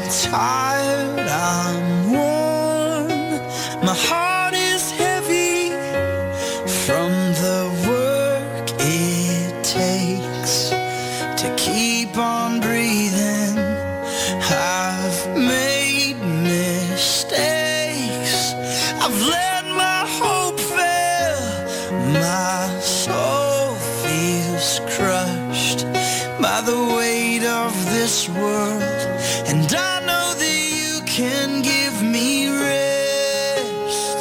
tired, I'm worn. My heart is heavy from the work it takes to keep on breathing. I've made mistakes. I've let my hope fail. My soul feels crushed by the weight of this world, and I know that you can give me rest.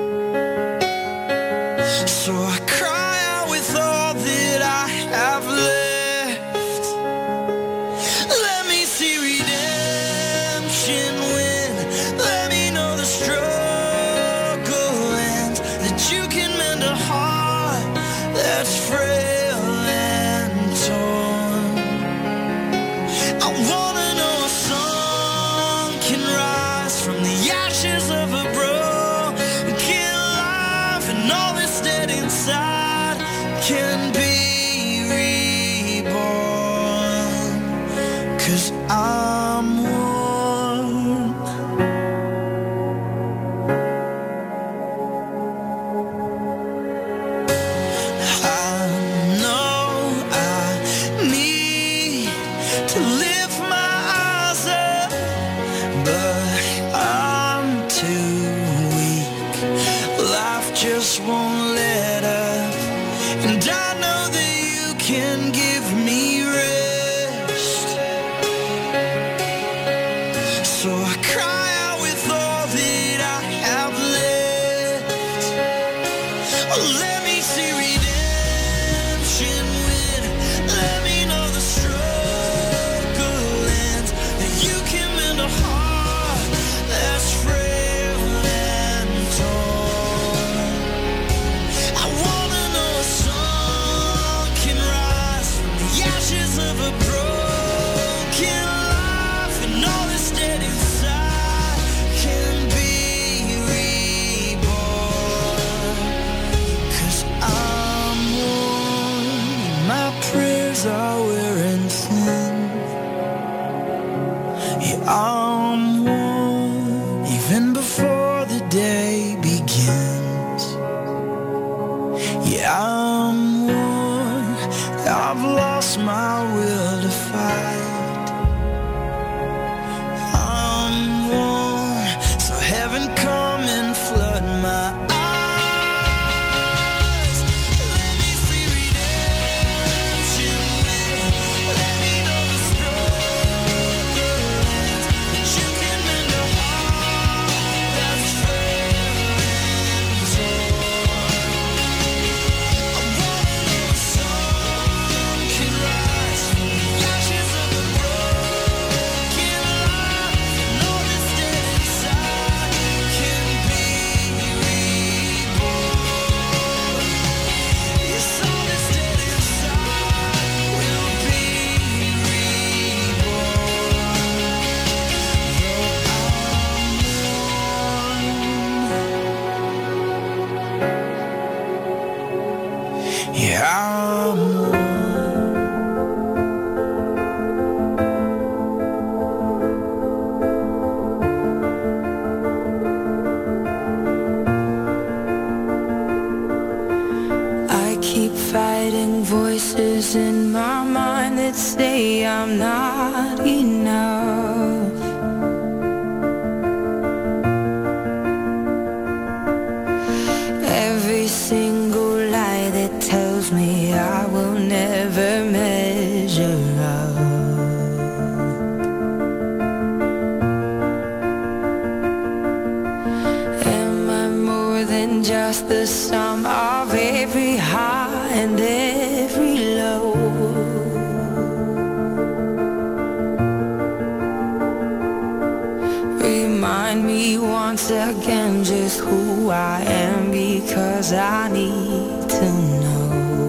So I cry out with all that I have left. Let me see redemption win. Let me know the struggle ends, that you can mend a heart that's frail and torn. I wanna know a song can rise from the ashes of a broken life, and all that's dead inside can be reborn. 'Cause I'm worn. I know I need to lift my eyes up, but I'm too weak. Life just won't let up, and I know that you can give me rest. So I cry out with all that I have left. Oh, let me see redemption win. Let me know the struggle ends, that you can mend a heart that's frail and torn. I wanna know a song can rise from the ashes of a broken life, and all that's dead inside can be reborn. 'Cause I'm worn, my prayers are wearing thin. Yeah, I'm worn, even before the day begins. Yeah, I'm worn, I've lost my will to fight. I'm worn, so heaven come and flood my eyes. Let me see redemption win. Let me know the struggle ends, that you can mend a heart that's frail and torn. I wanna know a song can rise from the ashes of a broken life, and all that's dead inside can be reborn. Yes, all that's dead inside will be reborn. Yeah, I'm worn. I keep fighting voices in my mind that say I'm not enough. Every single lie that tells me I will never measure up. Am I more than just the sum of every high and every low? Remind me once again just who I am, because I need to know.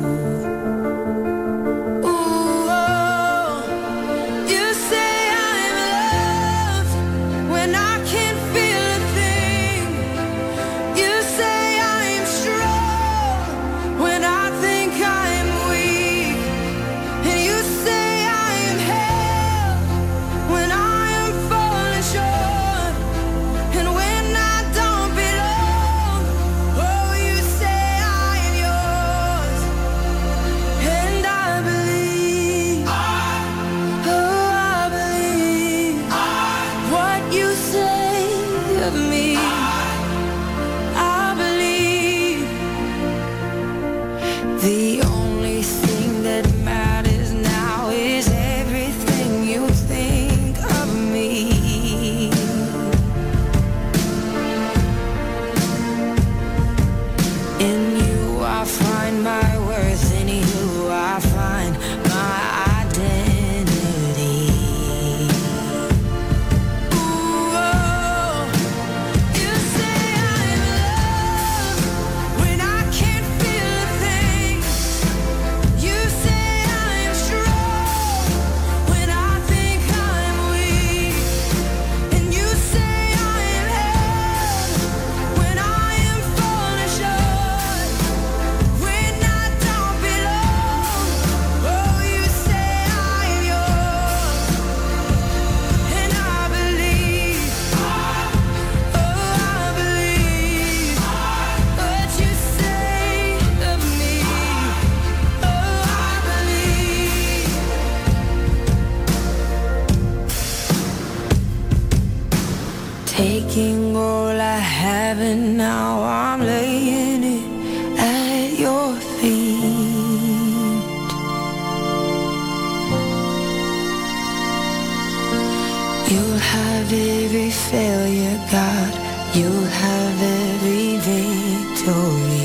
Ooh, oh, you say I'm loved when I can't feel a thing. You say I'm strong when I think I'm weak. And you say I am held when I am falling. taking all I have and now I'm laying it at your feet. You'll have every failure, God. You'll have every victory.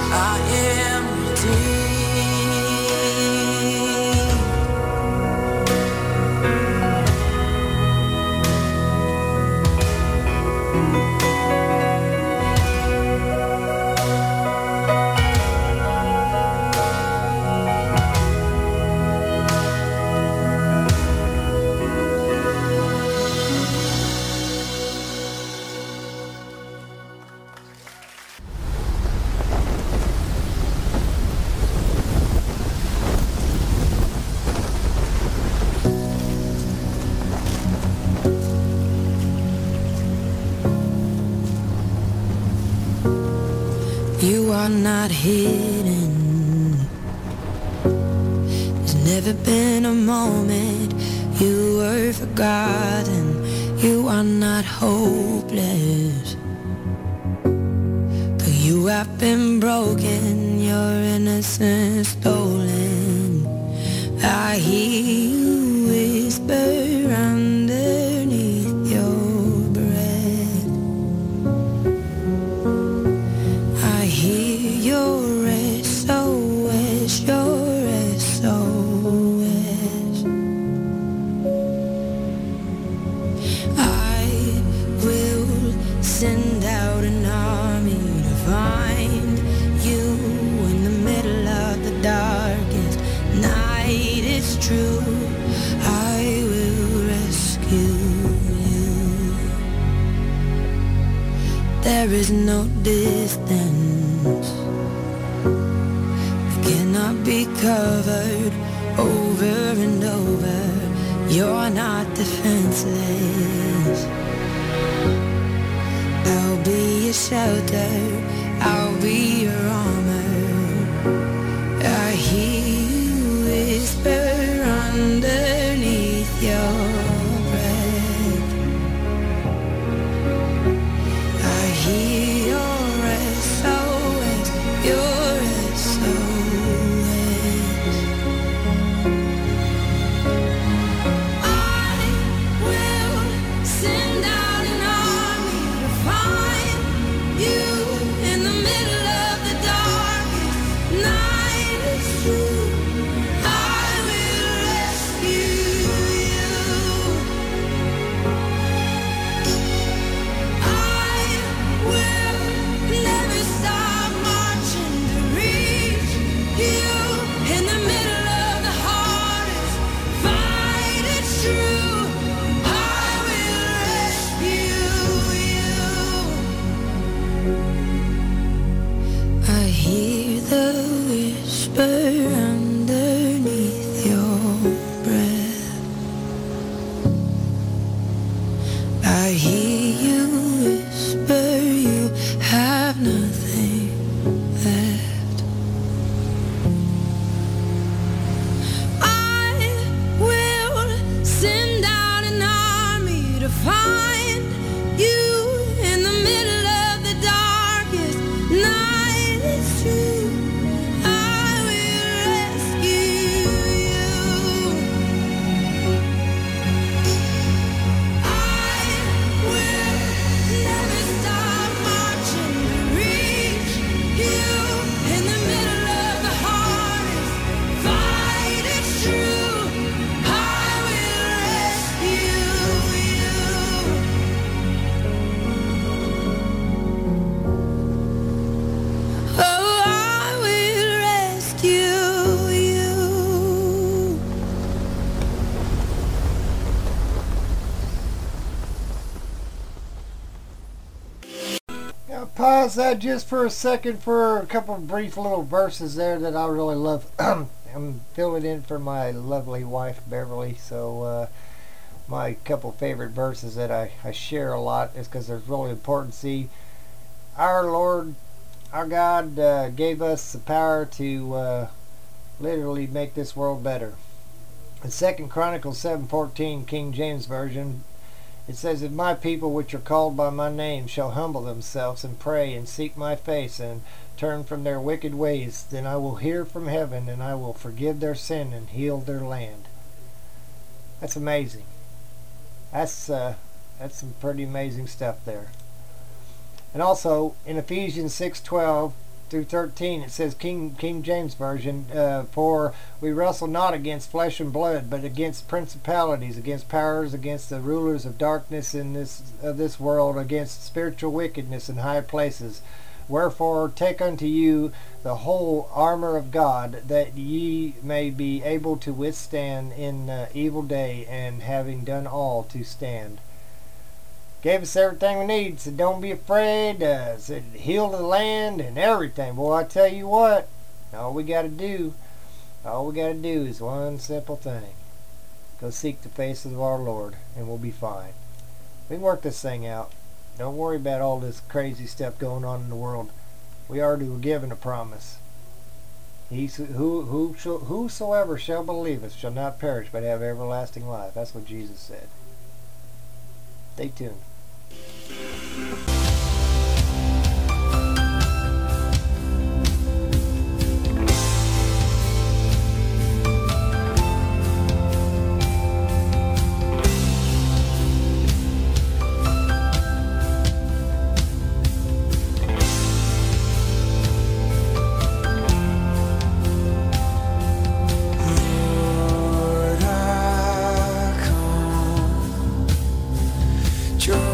I am redeemed. You are not hidden. There's never been a moment you were forgotten. You are not hopeless. Though you have been broken, your innocence stolen. I hear you whisper underneath your breath. I hear your SOS, your SOS. I will send out an army to find you in the middle of the darkest night. It's true, I will rescue you. There is no distance that cannot be covered over and over. You're not defenseless. I'll be your shelter, I'll be your armor. I hear you whisper underneath your breath. I hear your SOS, your SOS. I will send out an army to find you in the middle of the darkest night. It's true, I will rescue you. I will never stop marching to reach you in the middle of the hardest fight. It's true, I will rescue you. I hear the whisper underneath your breath. I hear you whisper you have nothing left. I will send out an army to find you in the middle of the darkest night. It's true, I will rescue you. I will never stop marching to reach you in the middle of the hardest fight. It's true, I will rescue you. Oh, I will rescue you. Now pause that just for a second for a couple of brief little verses there that I really love. I'm filling in for my lovely wife Beverly, so my couple favorite verses that I share a lot is because they're really important. See, our Lord, our God gave us the power to literally make this world better. In 2 Chronicles 7:14, King James Version, it says, "If my people which are called by my name shall humble themselves and pray and seek my face and turn from their wicked ways, then I will hear from heaven and I will forgive their sin and heal their land." That's amazing. That's some pretty amazing stuff there. And also in Ephesians 6:12, through 13. It says, King James Version, for we wrestle not against flesh and blood, but against principalities, against powers, against the rulers of darkness in this world, against spiritual wickedness in high places. Wherefore take unto you the whole armor of God, that ye may be able to withstand in evil day, and having done all, to stand. Gave us everything we need. Said don't be afraid. Said heal the land and everything. Boy, I tell you what, all we got to do is one simple thing. Go seek the face of our Lord, and we'll be fine. We can work this thing out. Don't worry about all this crazy stuff going on in the world. We already were given a promise. Whosoever shall believe shall not perish, but have everlasting life. That's what Jesus said. Stay tuned. Lord, I come.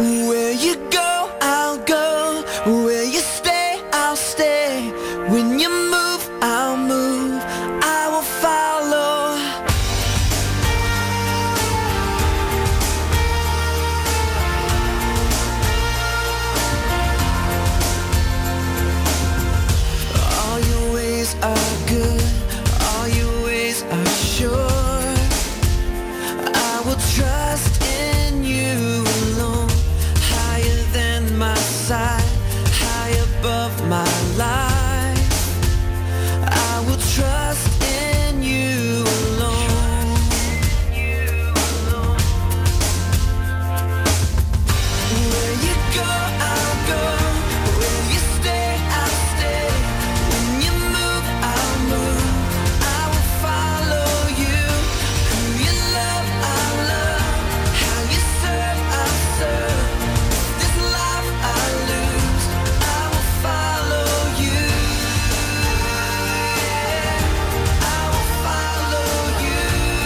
Where you go, I'll go. Where you stay, I'll stay. When you move, I'll move. I will follow. All your ways are good. All your ways are sure. I will trust in you alone. Higher than my sight, high above my life. I will trust in you alone. Where you go, I'll go. Where you stay, I'll stay. When you move, I'll move. I will follow you. Who you love, I'll love. How you serve, I'll serve. This life I lose, I will follow you. I will follow you.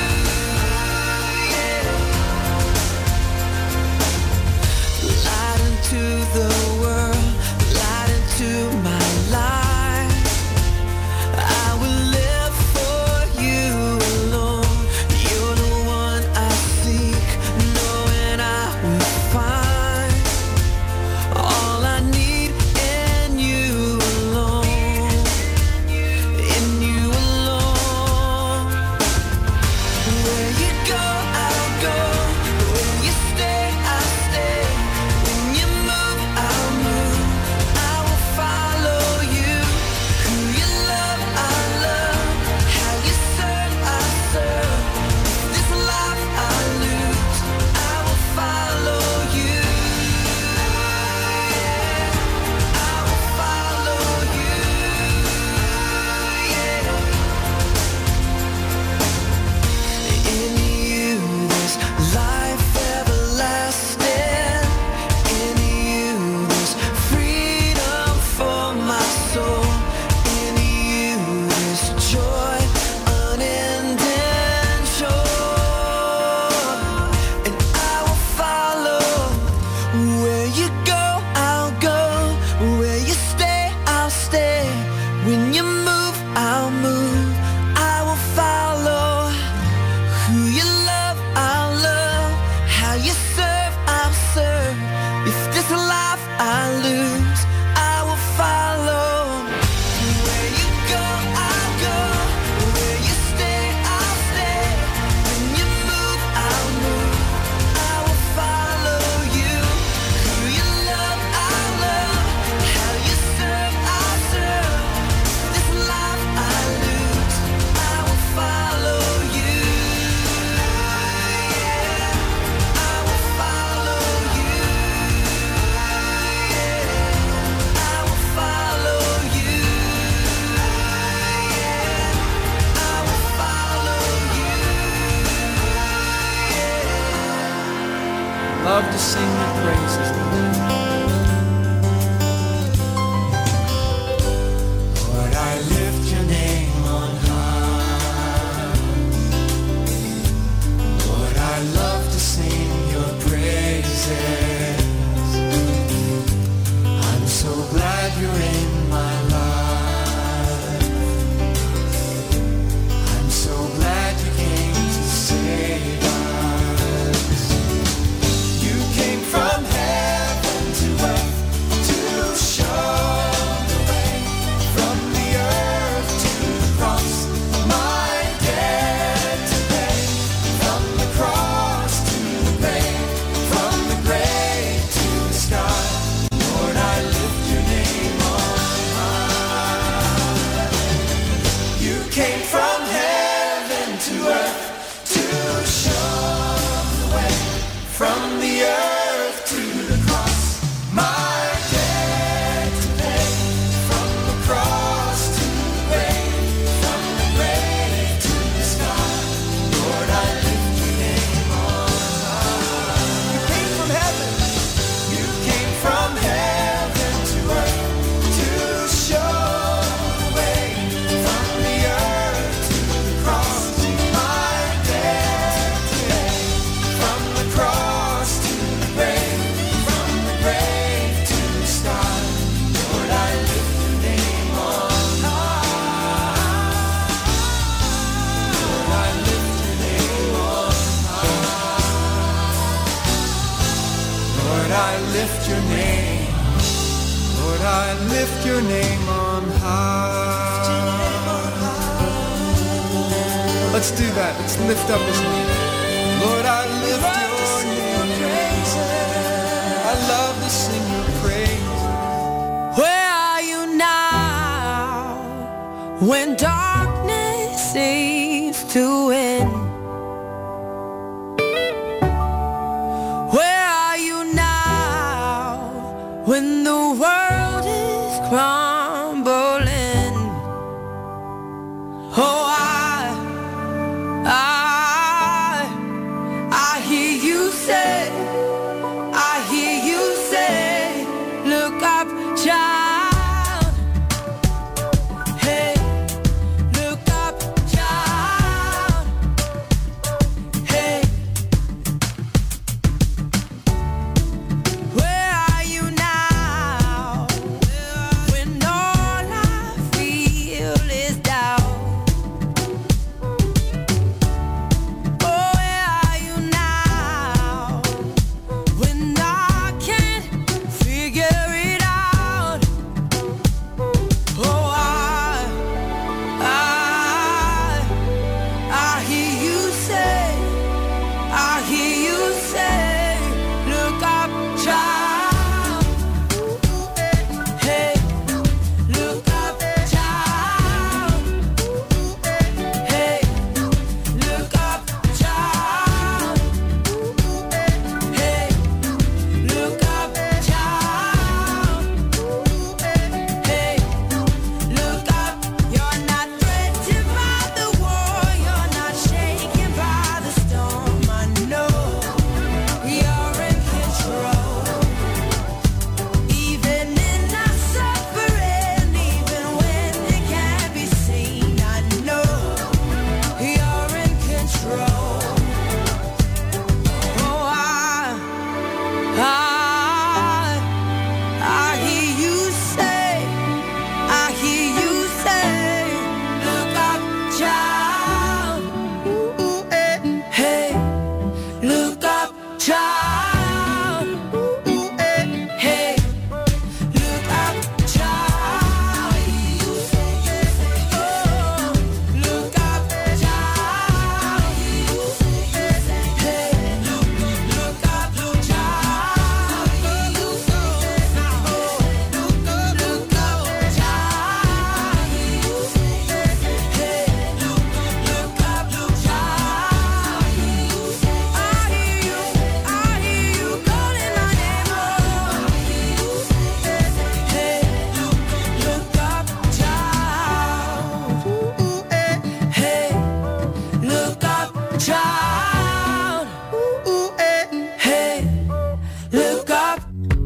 Light into the world, light into my life. I will live for you alone. You're the one I seek, knowing I will find all I need in you alone. In you alone. Where you go, I'll go. Where you stay, I'll stay. When you move, I'll move. I will follow you. Who you love, I'll love. How you serve, I'll serve. This life I lose, I will follow you. I will follow you. In you there's life everlasting. In you there's freedom for my soul. In you there's joy unending sure. And I will follow. Where you go, I'll go. Where you stay, I'll stay. When you move, I'll move. I will follow. Who you love, I'll love. How you serve, I'll serve. If this life I lose, I will follow. Where you go, I'll go. Where you stay, I'll stay. When you move, I'll move. I will follow you. Who you love, I'll love. How you serve, I'll serve. This life I lose, I will follow you. I will follow you. I will follow you. I will follow you. Love to sing your praises, Lord. Lord, I lift your name on high. Lord, I love to sing your praises. I'm so glad you're in my life. I'm so glad you came to save us. You came from heaven to Lord, I lift your name. Lord, I lift your name on high. Let's do that. Let's lift up his name. Lord, I lift your name. I love to sing your praise. Where are you now when darkness seems to win? Where are you now when the world is crumbling? Oh, I hear you say, look up, child. Hey, look up, child. Hey, where are you now when all I feel is doubt? Oh, where are you now when I can't figure it out? Oh, I hear you say, look up, child. Hey, look up, child. Hey, look up, child. Hey, look up, child. Hey, look up. You're not threatened by the war. You're not shaken by the storm. I know you're in control. Even in our suffering, even when it can't be seen, I know you're in control. Oh, I hear you say, look up, child. Hey, look up, child. Hey, look up, child. Oh, look up, child. Hey, look up, child. Look up, child. Hey, look up, child. I hear you calling my name. Hey, look up, child. Hey, look up, child. Hey, look up.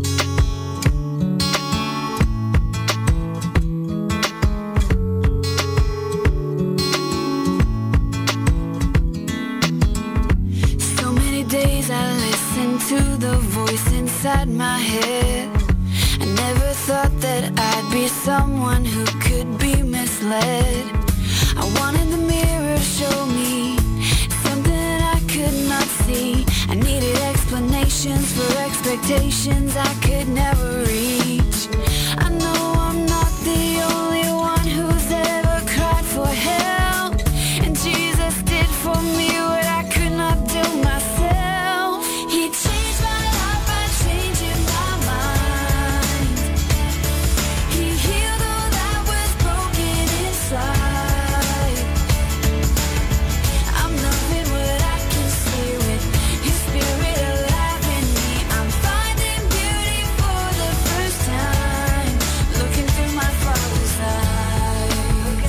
So many days I listened to the voice inside my head. I never thought that I'd be someone who could be misled. I wanted the mirror to show me something that I could not see. I needed explanations for expectations I could never reach. I know I'm not the only one who's ever cried for help, and Jesus did for me what I could not do myself. He changed my life by changing my mind. He healed all that was broken inside. I'm loving what I can see with His Spirit alive in me. I'm finding beauty for the first time, looking through my Father's eyes.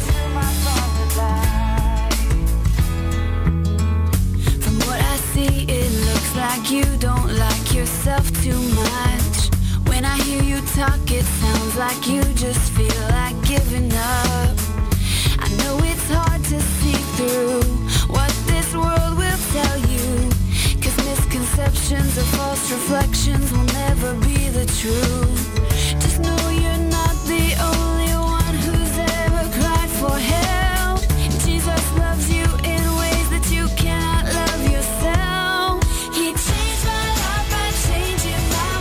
From what I see, it looks like you don't like yourself too much. When I hear you talk, it sounds like you just feel like giving up. I know it's hard to see through what this world will tell you, 'cause misconceptions or false reflections will never be the truth. Just know you're not the only one who's ever cried for help. Jesus loves you in ways that you cannot love yourself. He changed my life by changing my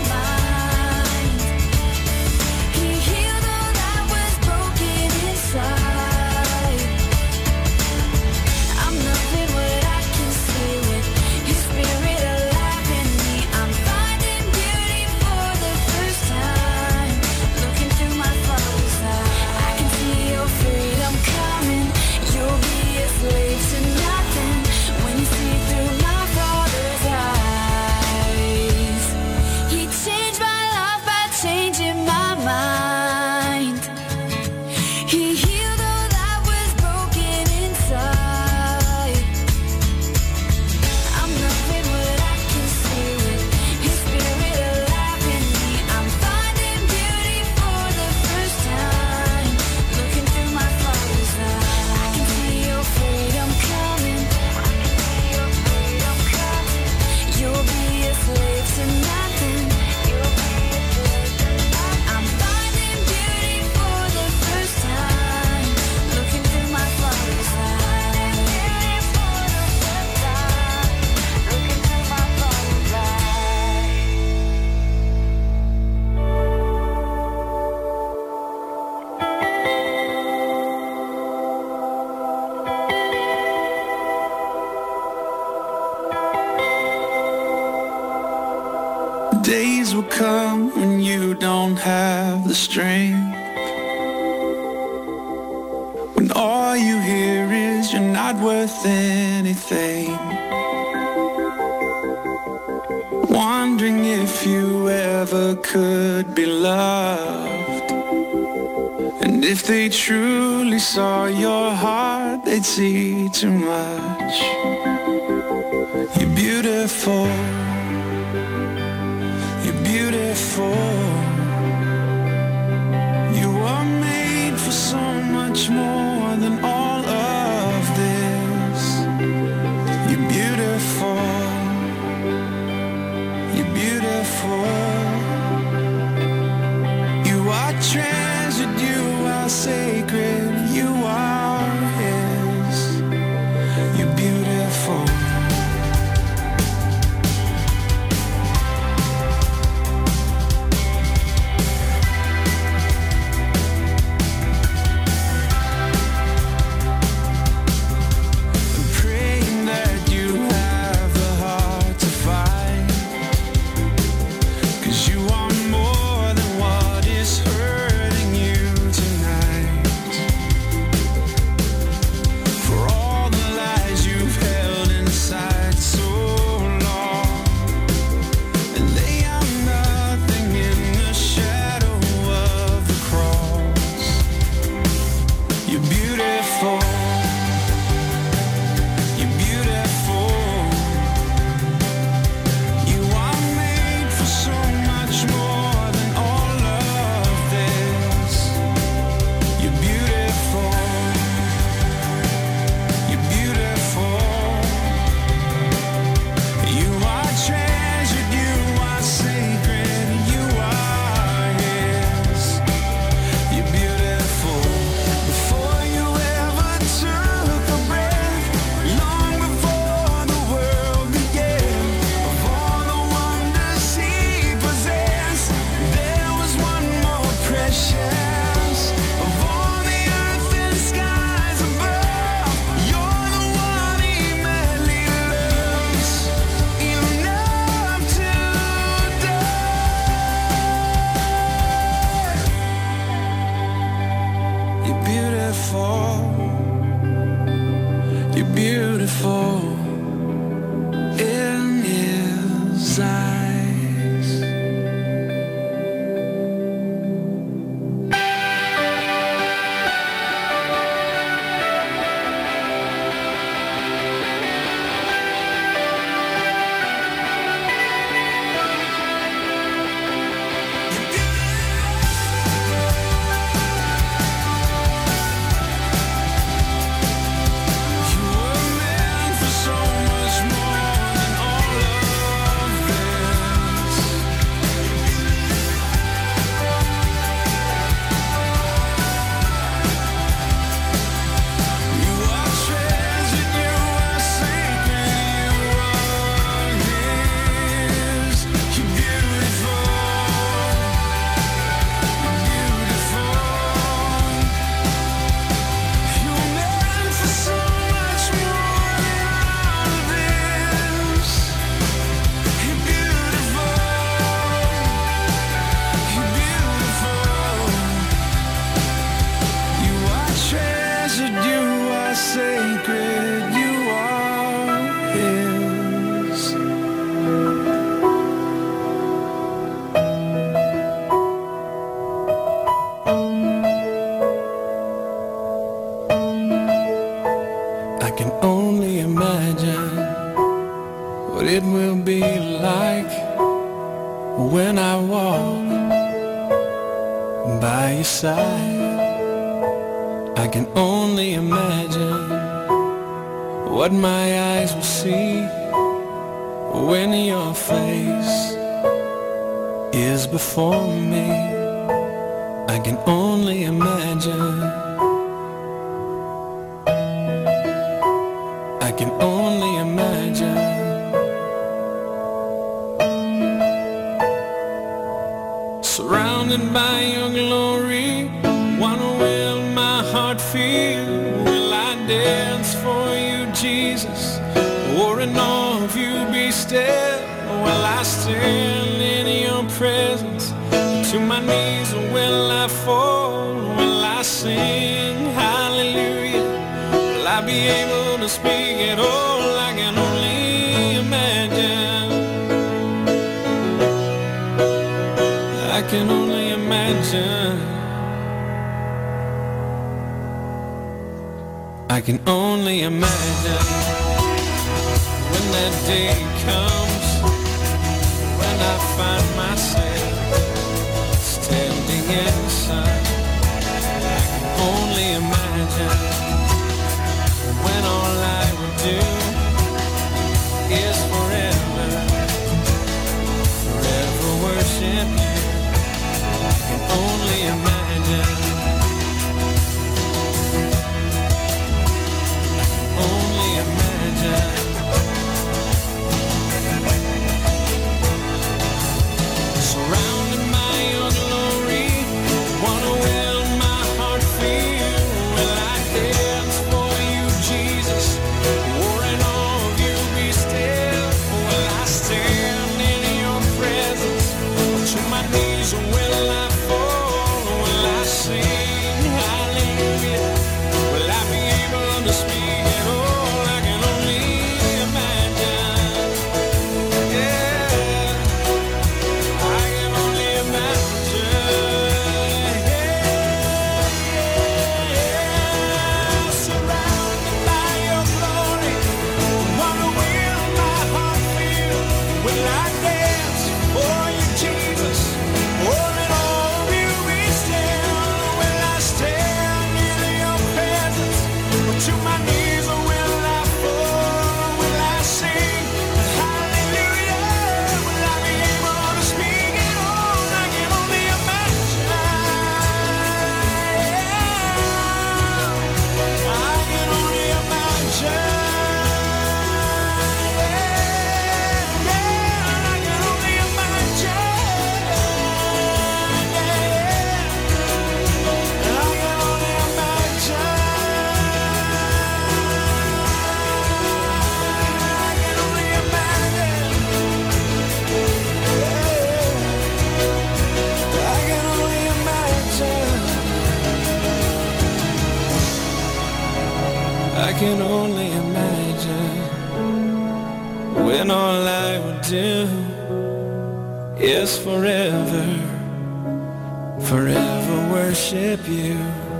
come when you don't have the strength. When all you hear is you're not worth anything. Wondering if you ever could be loved. And if they truly saw your heart, they'd see too much. You're beautiful. You're beautiful. You are made for so much more than all of this. You're beautiful. You're beautiful. You are treasured. You are sacred. You are His. You're beautiful. You're beautiful in His eyes. I can only imagine what it will be like when I walk by your side. I can only imagine what my eyes will see when your face is before me. I can only imagine. I can only imagine. Surrounded by your glory, wonder will my heart feel? Will I dance for you, Jesus? Or in awe of you be still? Will I stand in your presence? presence. To my knees will I fall, will I sing hallelujah? Will I be able to speak at all? I can only imagine. I can only imagine. I can only imagine when that day comes, when I find myself standing in the sun. I can only imagine when all I would do is forever, forever worship you. I can only imagine. Only imagine. Surrounded by your glory, wanna will my heart feel? Will I dance for you, Jesus? Or in all of you be still? Will I stand in your presence? To my knees will I fall? Will I sing hallelujah? Will I be able to speak at all? I can only imagine. Yeah, I can only imagine. Yeah, surrounded by your glory, wonder will my heart feel? Will I dance for you, Jesus? Or in all of you be still? Will I stand in your presence? To my knees will I fall? Will I sing hallelujah? Will I be able to speak at all? I can only imagine. I can only imagine. I can only imagine. I can only imagine. I can only imagine when all I would do is forever, forever worship you.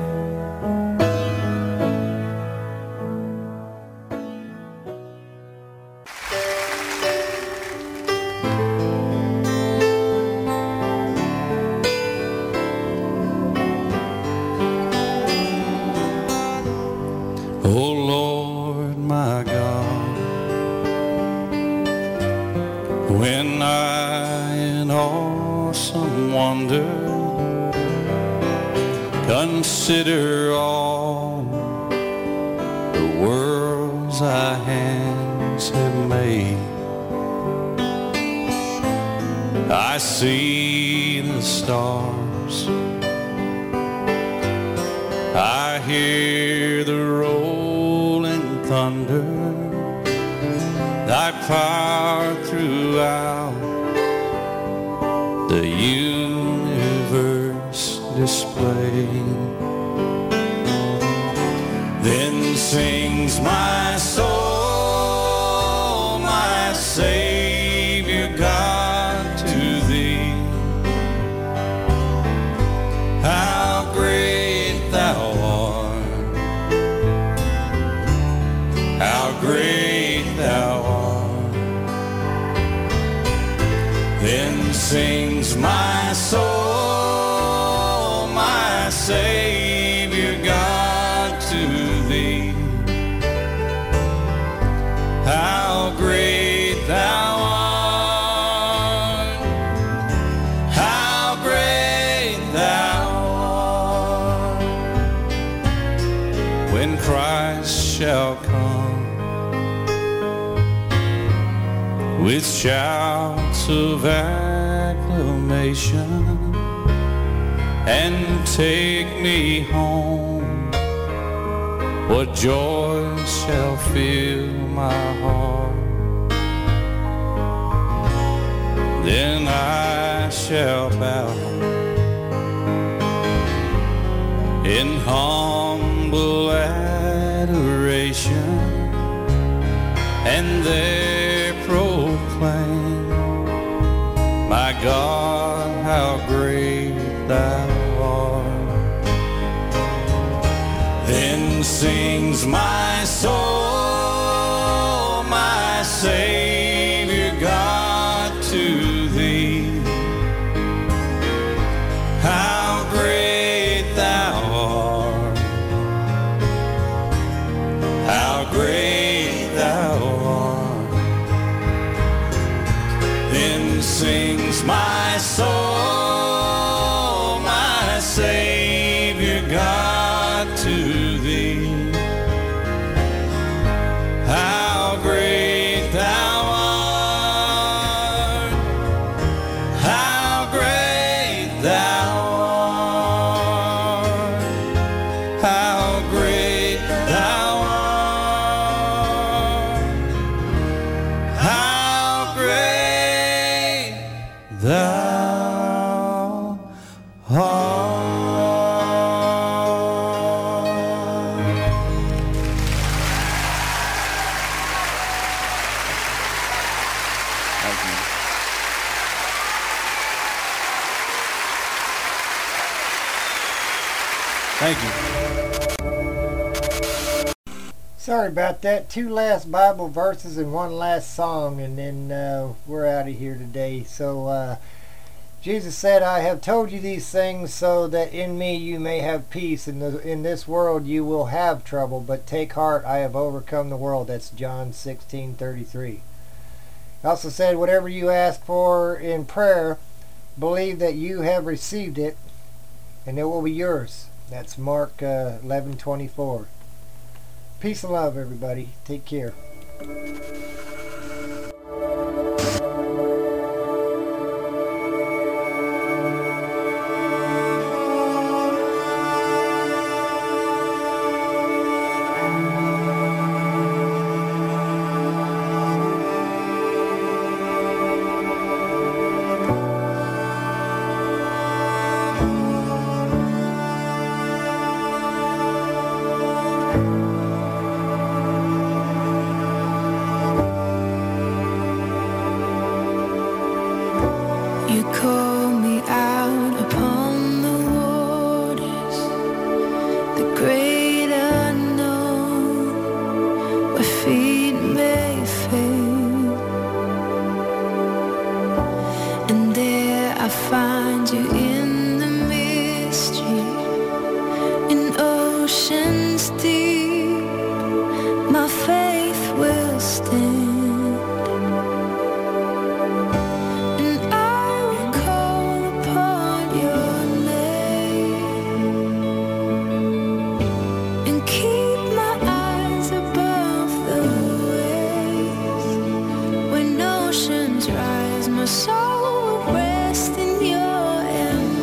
Oh Lord my God, when I in awesome wonder consider all the worlds thy hands have made, I see the stars, I hear the rolling thunder, thy power throughout the universe displayed. Then sings my soul, my Savior God, to thee. How great thou art, how great thou art. Then sings my soul, my Savior God, to thee. How great thou art, how great thou art. When Christ shall come with shouts of acclamation and take me home, what joy shall fill my heart. Then I shall bow in humble adoration, and there proclaim, my God, how great thou art. Then sings my soul, my Savior God, to thee. How great thou art, how great thou art. Then sings my soul, my Savior God, to thee. How great thou art, how great thou art, how great thou art, how great thou art. Thank you. Sorry about that. 2 last Bible verses and 1 last song, and then we're out of here today. So Jesus said, I have told you these things so that in me you may have peace. In this world you will have trouble, but take heart, I have overcome the world. That's John 16:33. He also said, whatever you ask for in prayer, believe that you have received it, and it will be yours. That's Mark 11:24. Peace and love, everybody. Take care. You call me out upon the waters, the great unknown, where feet may fail. And there I find you in the mystery, in oceans deep, my faith will stand. Rise, my soul will rest in your embrace.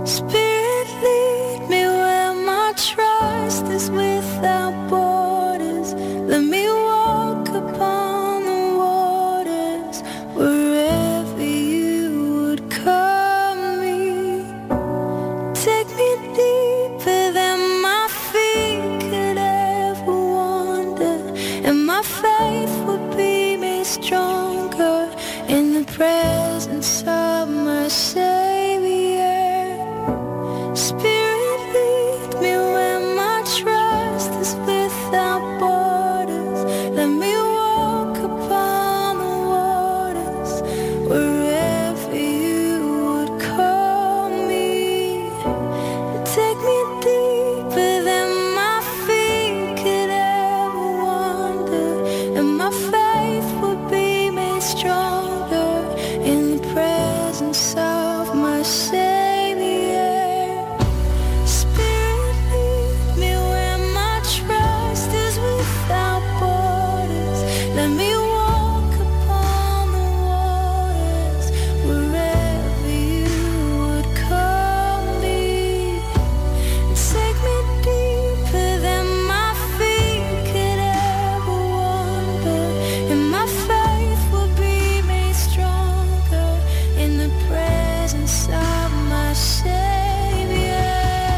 Spirit, lead me where my trust is without borders. Let me walk upon the waters wherever you would call me. Take me deeper than my feet could ever wander, and my faith would be made stronger in the presence of my Savior. Spirit, lead me where my trust is without borders. Let me walk upon the waters wherever you would call me. Take me deeper than my feet could ever wander, and my faith would be made stronger in the presence of my Savior. Spirit, lead me where my trust is without borders. Let me walk upon the waters wherever you would call me. Take me deeper than my feet could ever wander, and my faith will be made stronger in the presence of my Savior.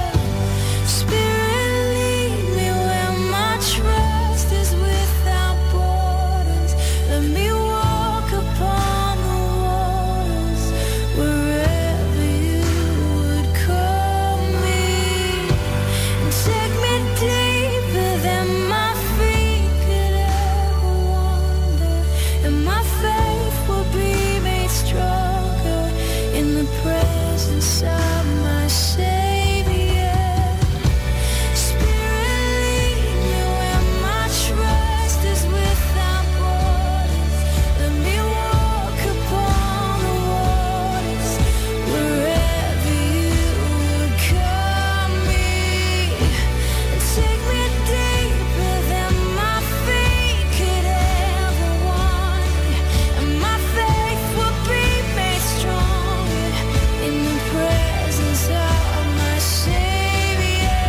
Spirit, lead me where my trust is without borders. Let me walk upon the waters wherever you would call me. Take me deeper than my feet could ever wander, and my faith will be made stronger in the presence of my Savior. Spirit, lead me where my trust is without borders. Let me walk upon the waters wherever you would call me. Take me deeper than my feet could ever wander, and my faith will be made stronger in the presence of my Savior.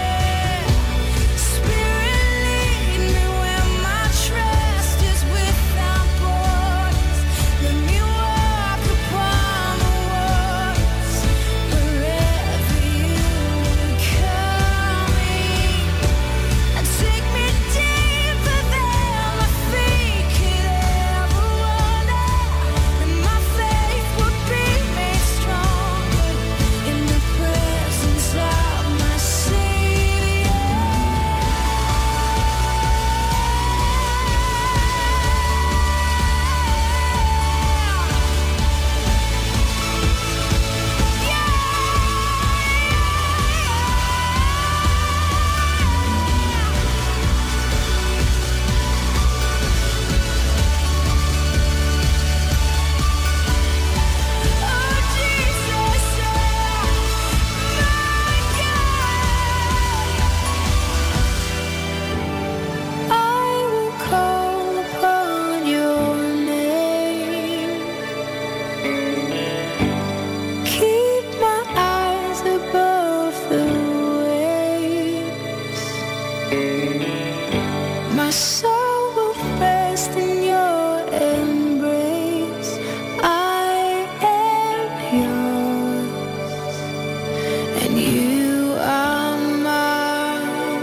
Spirit, lead me where my trust is without borders. Let me walk upon the waters wherever you would call me. Take me deeper than my feet could ever wander, and my faith would be made stronger in the presence of my Savior. Oh Jesus, my God, I will call upon your name. Keep my eyes above the waves. My soul will rest in your embrace. I am yours, and you are mine.